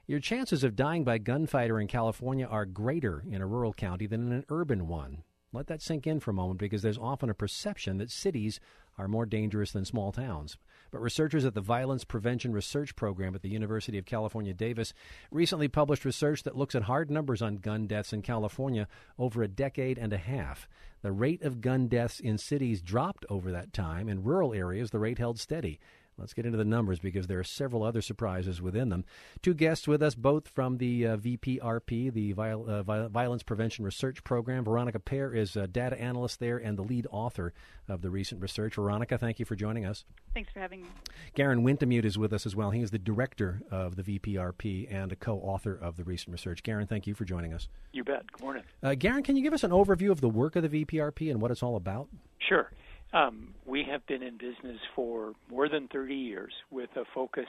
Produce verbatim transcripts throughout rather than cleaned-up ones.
Your chances of dying by gunfighter in California are greater in a rural county than in an urban one. Let that sink in for a moment, because there's often a perception that cities are more dangerous than small towns. But researchers at the Violence Prevention Research Program at the University of California, Davis, recently published research that looks at hard numbers on gun deaths in California over a decade and a half. The rate of gun deaths in cities dropped over that time. In rural areas, the rate held steady. Let's get into the numbers, because there are several other surprises within them. Two guests with us, both from the uh, V P R P, the Viol- uh, Violence Prevention Research Program. Veronica Pear is a data analyst there and the lead author of the recent research. Veronica, thank you for joining us. Thanks for having me. Garen Wintemute is with us as well. He is the director of the V P R P and a co-author of the recent research. Garen, thank you for joining us. You bet. Good morning. Uh, Garen, can you give us an overview of the work of the V P R P and what it's all about? Sure. Um, we have been in business for more than thirty years with a focus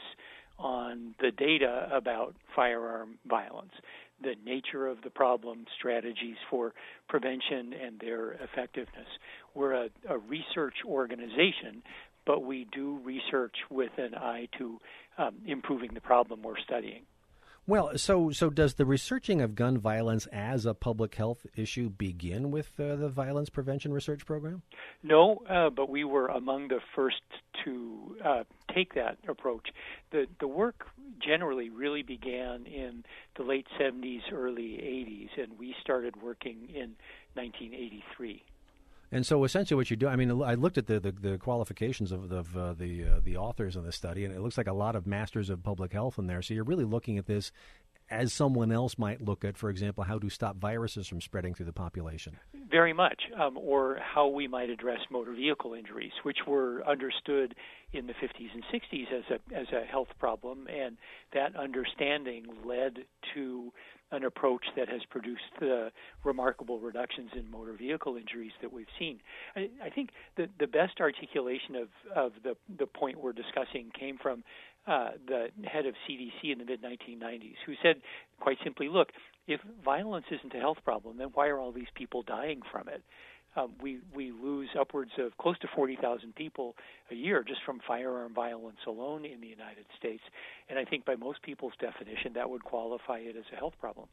on the data about firearm violence, the nature of the problem, strategies for prevention, and their effectiveness. We're a, a research organization, but we do research with an eye to um, improving the problem we're studying. Well, so so does the researching of gun violence as a public health issue begin with uh, the Violence Prevention Research Program? No, uh, but we were among the first to uh, take that approach. The the work generally really began in the late seventies, early eighties, and we started working in nineteen eighty-three. And so essentially what you do, I mean, I looked at the, the, the qualifications of, of uh, the uh, the authors of the study, and it looks like a lot of masters of public health in there. So you're really looking at this as someone else might look at, for example, how to stop viruses from spreading through the population. Very much, um, or how we might address motor vehicle injuries, which were understood in the fifties and sixties as a as a health problem, and that understanding led to an approach that has produced the remarkable reductions in motor vehicle injuries that we've seen. I, I think the, the best articulation of, of the, the point we're discussing came from uh, the head of C D C in the mid nineteen nineties, who said quite simply, look, if violence isn't a health problem, then why are all these people dying from it? Um, we, we lose upwards of close to forty thousand people a year just from firearm violence alone in the United States. And I think by most people's definition, that would qualify it as a health problem.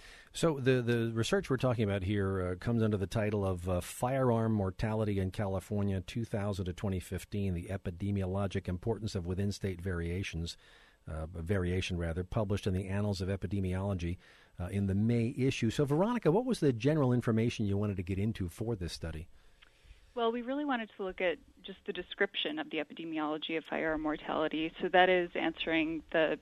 So the, the research we're talking about here uh, comes under the title of uh, Firearm Mortality in California, two thousand to twenty fifteen, the Epidemiologic Importance of Within-State Variations. Uh, variation, rather, published in the Annals of Epidemiology uh, in the May issue. So, Veronica, what was the general information you wanted to get into for this study? Well, we really wanted to look at just the description of the epidemiology of firearm mortality. So that is answering the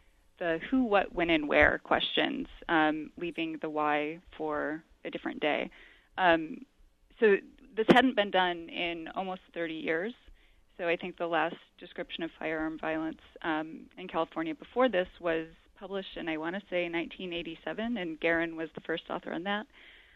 the who, what, when, and where questions, um, leaving the why for a different day. Um, so this hadn't been done in almost thirty years. So I think the last description of firearm violence um, in California before this was published in, I want to say, nineteen eighty-seven, and Garen was the first author on that.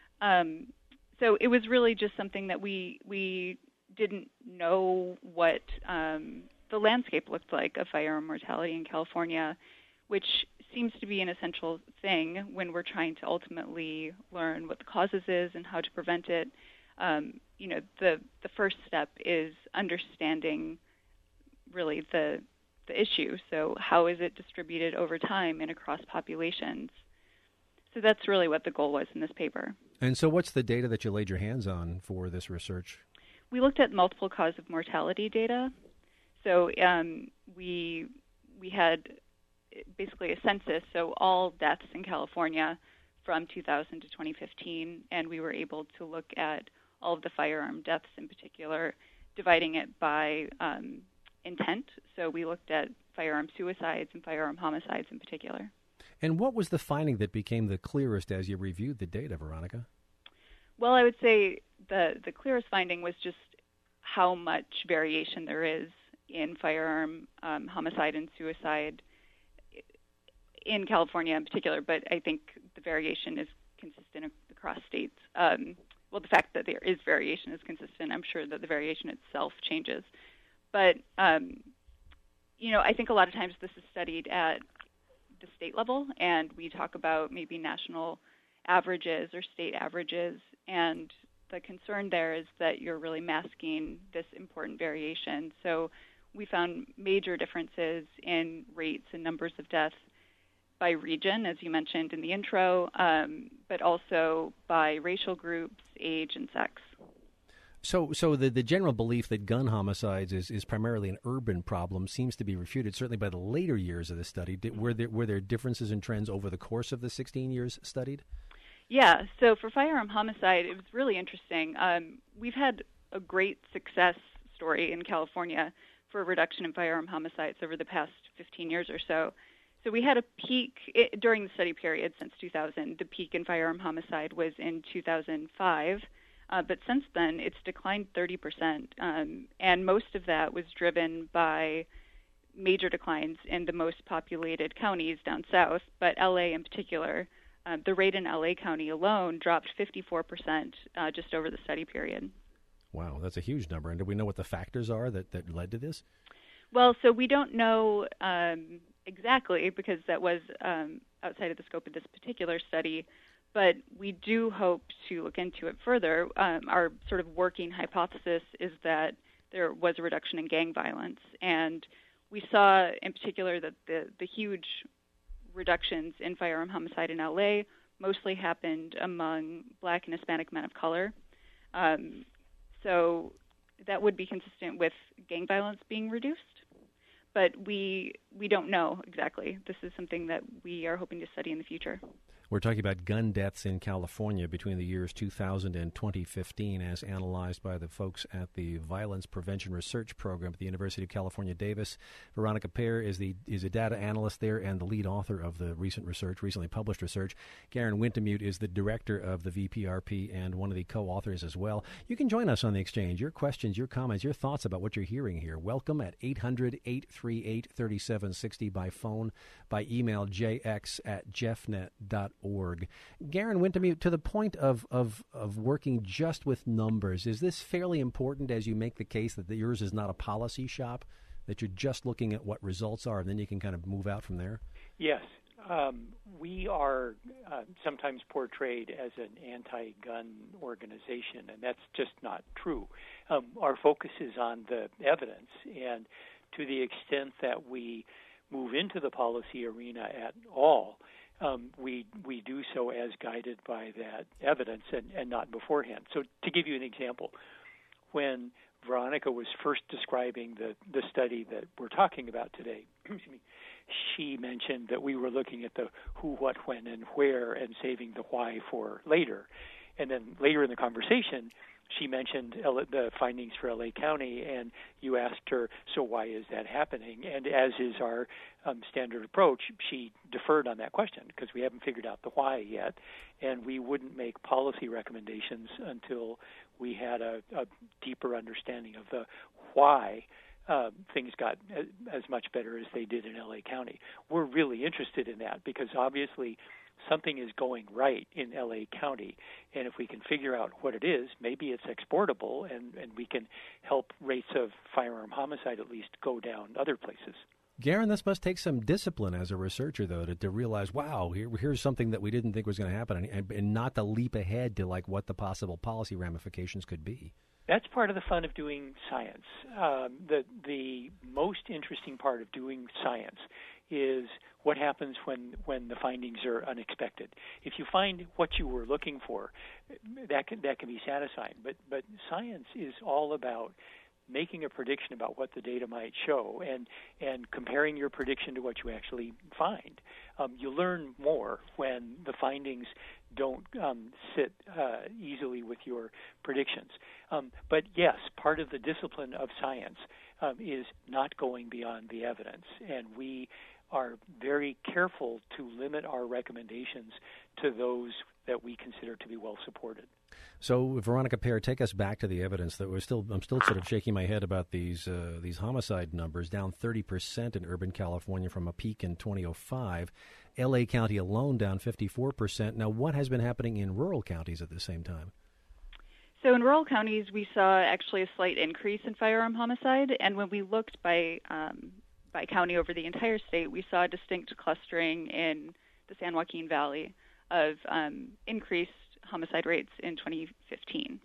Um, so it was really just something that we we didn't know what um, the landscape looked like of firearm mortality in California, which seems to be an essential thing when we're trying to ultimately learn what the causes is and how to prevent it. Um, you know, the the first step is understanding really the the issue. So how is it distributed over time and across populations? So that's really what the goal was in this paper. And so what's the data that you laid your hands on for this research? We looked at multiple cause of mortality data. So um, we we had basically a census, so all deaths in California from two thousand to twenty fifteen, and we were able to look at all of the firearm deaths in particular, dividing it by um, intent. So we looked at firearm suicides and firearm homicides in particular. And what was the finding that became the clearest as you reviewed the data, Veronica? Well, I would say the, the clearest finding was just how much variation there is in firearm um, homicide and suicide in California in particular, but I think the variation is consistent across states. Um, well, the fact that there is variation is consistent. I'm sure that the variation itself changes. But, um, you know, I think a lot of times this is studied at the state level, and we talk about maybe national averages or state averages, and the concern there is that you're really masking this important variation. So we found major differences in rates and numbers of deaths by region, as you mentioned in the intro, um, but also by racial groups, age, and sex. So, so the, the general belief that gun homicides is, is primarily an urban problem seems to be refuted, certainly by the later years of the study. Did, were there were there differences in trends over the course of the sixteen years studied? Yeah, so for firearm homicide, it was really interesting. Um, we've had a great success story in California for a reduction in firearm homicides over the past fifteen years or so. So we had a peak it, during the study period since two thousand. The peak in firearm homicide was in two thousand five, uh, but since then it's declined thirty percent, um, and most of that was driven by major declines in the most populated counties down south, but L A in particular. Uh, the rate in L A County alone dropped fifty-four percent uh, just over the study period. Wow, that's a huge number. And do we know what the factors are that, that led to this? Well, so we don't know um, exactly because that was um, outside of the scope of this particular study, but we do hope to look into it further. Um, our sort of working hypothesis is that there was a reduction in gang violence, and we saw in particular that the, the huge reductions in firearm homicide in L A mostly happened among Black and Hispanic men of color. Um, so that would be consistent with gang violence being reduced. But we we don't know exactly. This is something that we are hoping to study in the future. We're talking about gun deaths in California between the years two thousand and twenty fifteen as analyzed by the folks at the Violence Prevention Research Program at the University of California, Davis. Veronica Pear is the is a data analyst there and the lead author of the recent research, recently published research. Garen Wintemute is the director of the V P R P and one of the co-authors as well. You can join us on the exchange. Your questions, your comments, your thoughts about what you're hearing here. Welcome at eight hundred, eight three eight, three seven six zero by phone, by email, jx at jeffnet dot org. Garen Wintemute, to the point of, of, of working just with numbers, is this fairly important as you make the case that yours is not a policy shop, that you're just looking at what results are and then you can kind of move out from there? Yes. Um, we are uh, sometimes portrayed as an anti-gun organization, and that's just not true. Um, our focus is on the evidence, and to the extent that we move into the policy arena at all, Um, we we do so as guided by that evidence and, and not beforehand. So to give you an example, when Veronica was first describing the, the study that we're talking about today, she mentioned that we were looking at the who, what, when, and where and saving the why for later. And then later in the conversation, she mentioned L- the findings for L A County, and you asked her, so why is that happening? And as is our um, standard approach, she deferred on that question because we haven't figured out the why yet, and we wouldn't make policy recommendations until we had a, a deeper understanding of the why uh, things got as, as much better as they did in L A County. We're really interested in that because obviously something is going right in L A County, and if we can figure out what it is, maybe it's exportable, and, and we can help rates of firearm homicide at least go down other places. Garen, this must take some discipline as a researcher, though, to, to realize, wow, here, here's something that we didn't think was going to happen, and, and not to leap ahead to like what the possible policy ramifications could be. That's part of the fun of doing science. Um, the the most interesting part of doing science is what happens when, when the findings are unexpected. If you find what you were looking for, that can that can be satisfying. But but science is all about making a prediction about what the data might show and and comparing your prediction to what you actually find. Um, you learn more when the findings don't um, sit uh, easily with your predictions. Um, but yes, part of the discipline of science um, is not going beyond the evidence, and we are very careful to limit our recommendations to those that we consider to be well supported. So, Veronica Pear, take us back to the evidence. That we're still, I'm still sort of shaking my head about these uh, these homicide numbers, down thirty percent in urban California from a peak in twenty oh five. L A County alone down fifty-four percent. Now, what has been happening in rural counties at the same time? So in rural counties, we saw actually a slight increase in firearm homicide, and when we looked by um, by county over the entire state, we saw a distinct clustering in the San Joaquin Valley of um, increased homicide rates in twenty fifteen.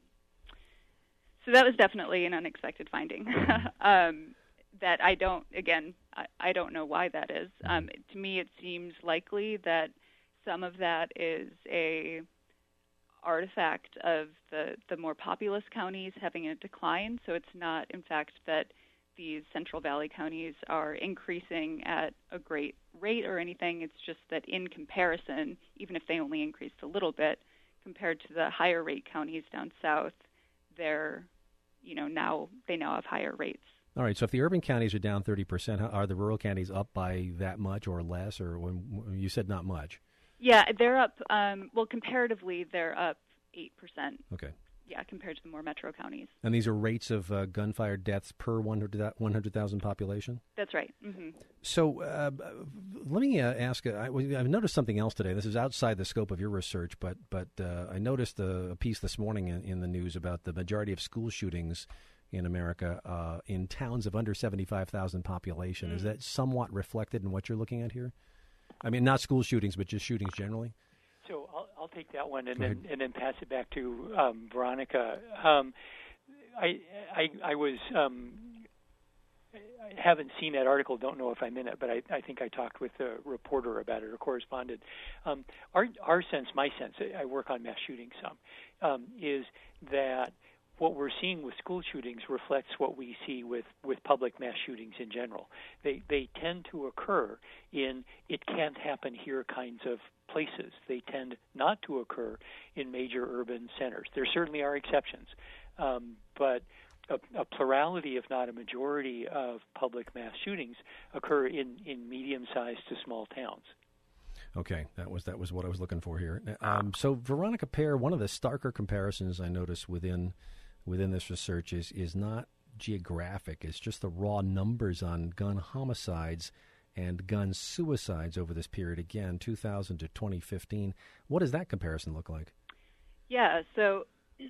So that was definitely an unexpected finding um, that I don't, again, I, I don't know why that is. Mm-hmm. Um, to me, it seems likely that some of that is a artifact of the, the more populous counties having a decline. So it's not, in fact, that these Central Valley counties are increasing at a great rate or anything. It's just that in comparison, even if they only increased a little bit, compared to the higher rate counties down south, they're, you know, now they now have higher rates. All right. So if the urban counties are down thirty percent, are the rural counties up by that much or less? Or when you said not much? Yeah, they're up. Um, well, comparatively, they're up eight percent. Okay. Yeah, compared to the more metro counties. And these are rates of uh, gunfire deaths per one hundred thousand population? That's right. Mm-hmm. So uh, let me uh, ask, uh, I, I've noticed something else today. This is outside the scope of your research, but but uh, I noticed a, a piece this morning in, in the news about the majority of school shootings in America uh, in towns of under seventy-five thousand population. Mm-hmm. Is that somewhat reflected in what you're looking at here? I mean, not school shootings, but just shootings generally? So I'll, I'll take that one and then and then pass it back to um, Veronica. Um, I, I I was um, I haven't seen that article. Don't know if I'm in it, but I, I think I talked with a reporter about it or corresponded. Um, our our sense, my sense, I work on mass shootings some, um, is that what we're seeing with school shootings reflects what we see with, with public mass shootings in general. They they tend to occur in it can't happen here kinds of places. They tend not to occur in major urban centers. There certainly are exceptions, um, but a, a plurality, if not a majority, of public mass shootings occur in, in medium-sized to small towns. Okay, that was that was what I was looking for here. Um, so, Veronica Pair, one of the starker comparisons I noticed within within this research is is not geographic. It's just the raw numbers on gun homicides and gun suicides over this period, again, two thousand to twenty fifteen. What does that comparison look like? Yeah, so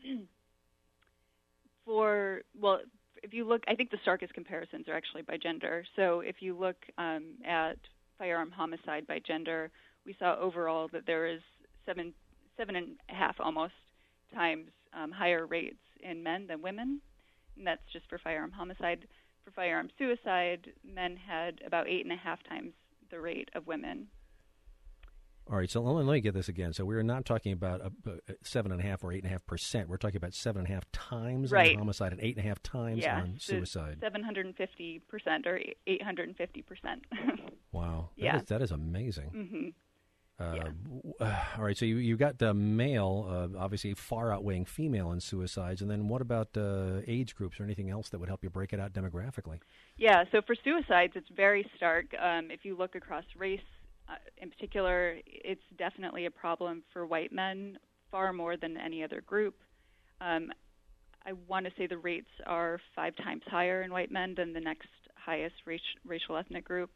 for, well, if you look, I think the starkest comparisons are actually by gender. So if you look um, at firearm homicide by gender, we saw overall that there is seven, seven and a half almost times um, higher rates in men than women, and that's just for firearm homicide. For firearm suicide, men had about eight and a half times the rate of women. All right, so let me get this again. So we're not talking about a, a seven and a half or eight and a half percent. We're talking about seven and a half times right. on homicide and eight and a half times yeah, on so suicide. Seven hundred and fifty percent or eight hundred and fifty percent. Wow, that yeah, is, that is amazing. Mm-hmm. Uh, yeah. uh, all right, so you you got the male, uh, obviously far outweighing female in suicides, and then what about uh, age groups or anything else that would help you break it out demographically? Yeah, so for suicides, it's very stark. Um, if you look across race, uh, in particular, it's definitely a problem for white men, far more than any other group. Um, I want to say the rates are five times higher in white men than the next highest race, racial ethnic group,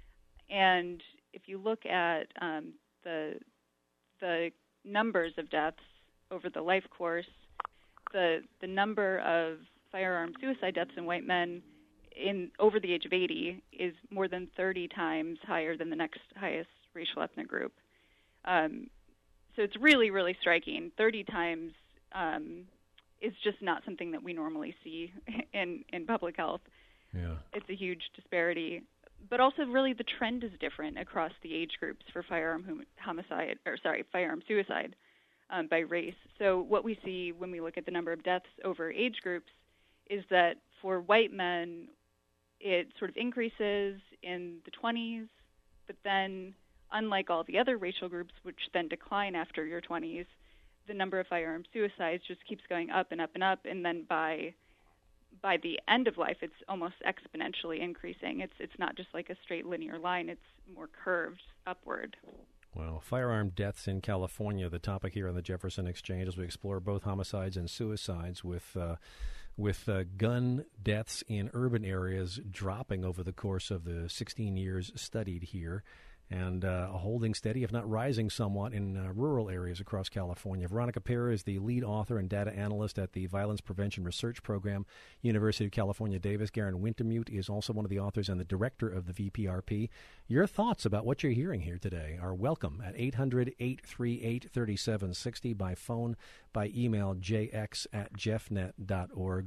and if you look at um, the the numbers of deaths over the life course, the the number of firearm suicide deaths in white men in over the age of eighty is more than thirty times higher than the next highest racial ethnic group. Um, so it's really, really striking. thirty times um, is just not something that we normally see in, in public health. Yeah. It's a huge disparity. But also, really, the trend is different across the age groups for firearm hum- homicide, or sorry, firearm suicide um, by race. So what we see when we look at the number of deaths over age groups is that for white men, it sort of increases in the twenties, but then, unlike all the other racial groups, which then decline after your twenties, the number of firearm suicides just keeps going up and up and up, and then by by the end of life, it's almost exponentially increasing. It's it's not just like a straight linear line. It's more curved upward. Well, firearm deaths in California, the topic here on the Jefferson Exchange as we explore both homicides and suicides with uh, with uh, gun deaths in urban areas dropping over the course of the sixteen years studied here, and uh, holding steady, if not rising somewhat, in uh, rural areas across California. Veronica Pair is the lead author and data analyst at the Violence Prevention Research Program, University of California, Davis. Garen Wintemute is also one of the authors and the director of the V P R P. Your thoughts about what you're hearing here today are welcome at eight hundred, eight three eight, three seven six zero by phone, by email, jx at jeffnet dot org.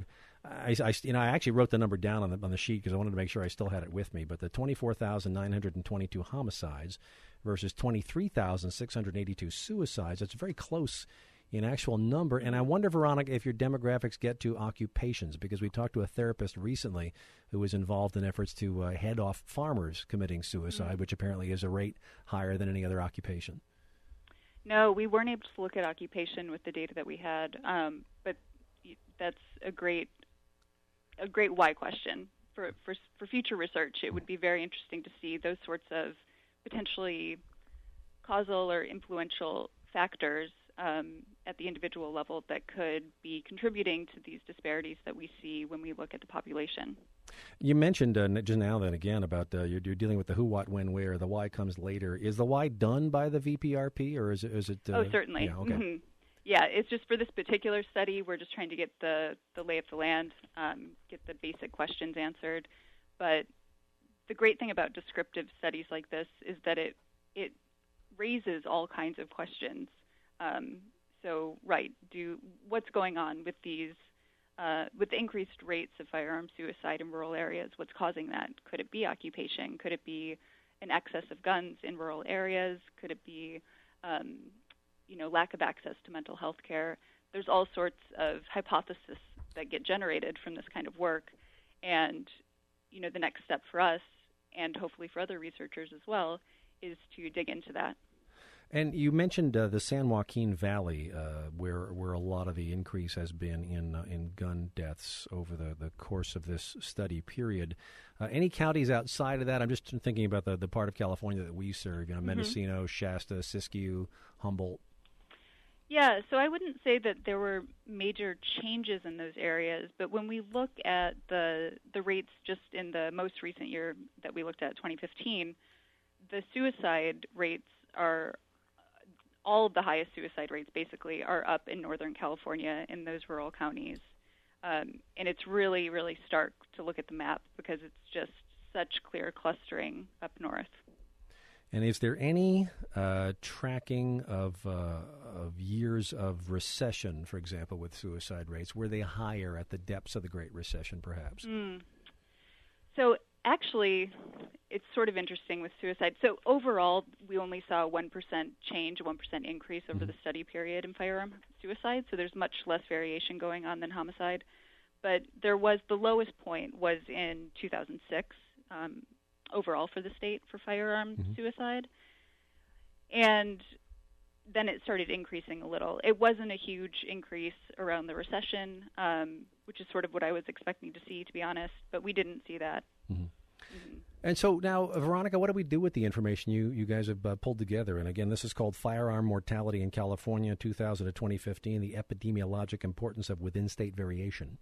I, I, you know, I actually wrote the number down on the on the sheet because I wanted to make sure I still had it with me. But the twenty-four thousand nine hundred twenty-two homicides versus twenty-three thousand six hundred eighty-two suicides. It's very close in actual number. And I wonder, Veronica, if your demographics get to occupations, because we talked to a therapist recently who was involved in efforts to uh, head off farmers committing suicide, mm-hmm. which apparently is a rate higher than any other occupation. No, we weren't able to look at occupation with the data that we had, um, but that's a great a great why question. For, for, for future research, it would be very interesting to see those sorts of potentially causal or influential factors um, at the individual level that could be contributing to these disparities that we see when we look at the population. You mentioned uh, just now then again about uh, you're, you're dealing with the who, what, when, where. The why comes later. Is the why done by the V P R P, or is it? Is it uh, oh, certainly. Yeah, okay. Mm-hmm. Yeah, it's just for this particular study, we're just trying to get the, the lay of the land, um, get the basic questions answered. But the great thing about descriptive studies like this is that it it raises all kinds of questions. Um, so, right, do what's going on with these, uh, with the increased rates of firearm suicide in rural areas? What's causing that? Could it be occupation? Could it be an excess of guns in rural areas? Could it be um, you know, lack of access to mental health care? There's all sorts of hypotheses that get generated from this kind of work. And, you know, the next step for us, and hopefully for other researchers as well, is to dig into that. And you mentioned uh, the San Joaquin Valley, uh, where where a lot of the increase has been in uh, in gun deaths over the, the course of this study period. Uh, any counties outside of that? I'm just thinking about the, the part of California that we serve, you know, Mendocino, mm-hmm. Shasta, Siskiyou, Humboldt. Yeah, so I wouldn't say that there were major changes in those areas, but when we look at the the rates just in the most recent year that we looked at, twenty fifteen, the suicide rates are, all of the highest suicide rates basically are up in Northern California in those rural counties. Um, and it's really, really stark to look at the map because it's just such clear clustering up north. And is there any uh, tracking of uh, of years of recession, for example, with suicide rates? Were they higher at the depths of the Great Recession, perhaps? Mm. So actually, it's sort of interesting with suicide. So overall, we only saw a one percent change, a one percent increase over mm-hmm. the study period in firearm suicide. So there's much less variation going on than homicide. But there was, the lowest point was in two thousand six. Um, overall for the state for firearm mm-hmm. suicide. And then it started increasing a little. It wasn't a huge increase around the recession, um, which is sort of what I was expecting to see, to be honest, but we didn't see that. Mm-hmm. Mm-hmm. And so now, uh, Veronica, what do we do with the information you, you guys have uh, pulled together? And again, this is called Firearm Mortality in California, two thousand to twenty fifteen, the epidemiologic importance of within-state variation.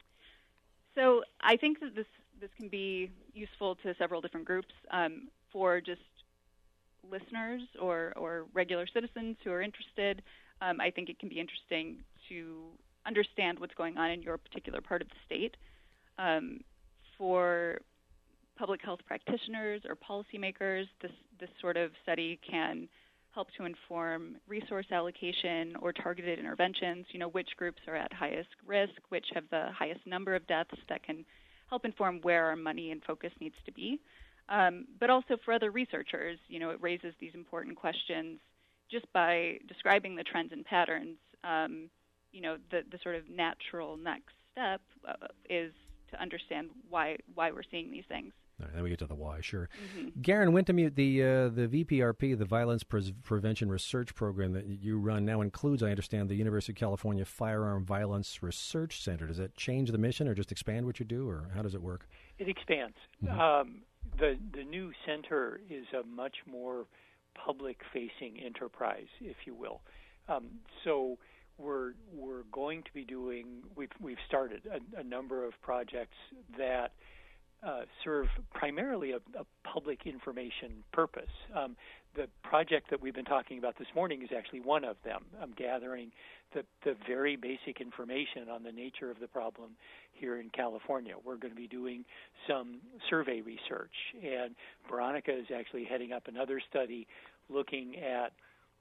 So I think that this This can be useful to several different groups. Um, for just listeners or, or regular citizens who are interested, um, I think it can be interesting to understand what's going on in your particular part of the state. Um, for public health practitioners or policymakers, this, this sort of study can help to inform resource allocation or targeted interventions, you know, which groups are at highest risk, which have the highest number of deaths that can help inform where our money and focus needs to be. Um, but also for other researchers, you know, it raises these important questions just by describing the trends and patterns. Um, you know, the, the sort of natural next step uh, is to understand why why we're seeing these things. All right, then we get to the why, sure. Mm-hmm. Garen Wintemute, the uh, the V P R P, the Violence Pre- Prevention Research Program that you run now includes, I understand, the University of California Firearm Violence Research Center. Does that change the mission or just expand what you do, or how does it work? It expands. Mm-hmm. Um, the the new center is a much more public-facing enterprise, if you will. Um, so we're we're going to be doing. We've we've started a, a number of projects that Uh, serve primarily a, a public information purpose. Um, the project that we've been talking about this morning is actually one of them. I'm gathering the, the very basic information on the nature of the problem here in California. We're going to be doing some survey research, and Veronica is actually heading up another study looking at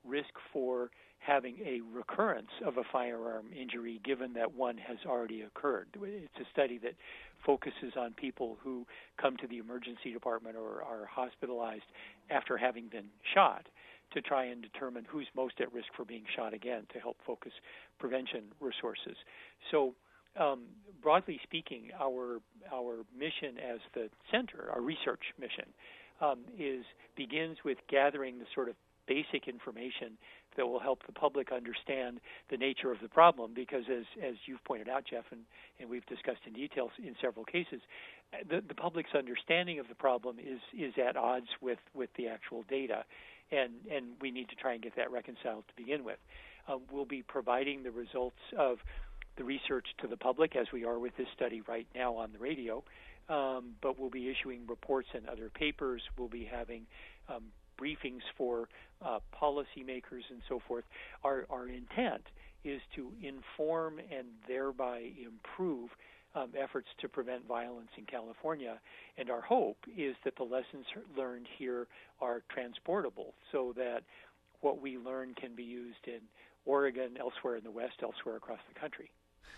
risk for having a recurrence of a firearm injury given that one has already occurred. It's a study that focuses on people who come to the emergency department or are hospitalized after having been shot to try and determine who's most at risk for being shot again to help focus prevention resources. So um, broadly speaking, our our mission as the center, our research mission, um, is begins with gathering the sort of basic information that will help the public understand the nature of the problem, because as as you've pointed out, Jeff, and, and we've discussed in detail in several cases, the, the public's understanding of the problem is is at odds with, with the actual data, and, and we need to try and get that reconciled to begin with. Um, we'll be providing the results of the research to the public, as we are with this study right now on the radio, um, but we'll be issuing reports and other papers. We'll be having um, briefings for uh, policymakers and so forth. Our, our intent is to inform and thereby improve um, efforts to prevent violence in California. And our hope is that the lessons learned here are transportable so that what we learn can be used in Oregon, elsewhere in the West, elsewhere across the country.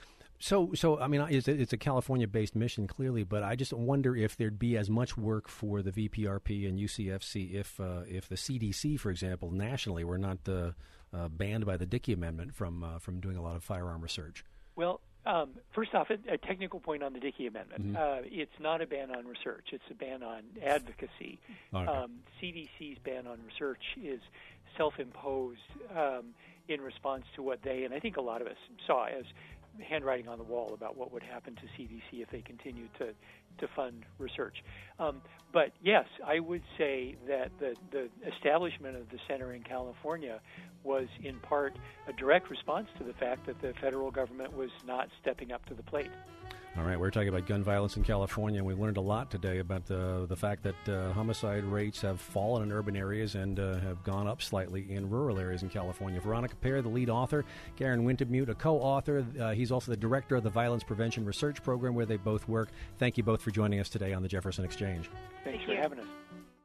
So, so I mean, it's a, it's a California-based mission, clearly, but I just wonder if there'd be as much work for the V P R P and U C F C if uh, if the C D C, for example, nationally, were not uh, uh, banned by the Dickey Amendment from uh, from doing a lot of firearm research. Well, um, first off, a, a technical point on the Dickey Amendment. Mm-hmm. Uh, it's not a ban on research. It's a ban on advocacy. Okay. Um, C D C's ban on research is self-imposed um, in response to what they, and I think a lot of us, saw as handwriting on the wall about what would happen to C D C if they continued to, to fund research. Um, but yes, I would say that the, the establishment of the center in California was in part a direct response to the fact that the federal government was not stepping up to the plate. All right, we're talking about gun violence in California, and we learned a lot today about the the fact that uh, homicide rates have fallen in urban areas and uh, have gone up slightly in rural areas in California. Veronica Pear, the lead author, Garen Wintemute, a co-author. Uh, he's also the director of the Violence Prevention Research Program, where they both work. Thank you both for joining us today on the Jefferson Exchange. Thanks Thank for you. having us.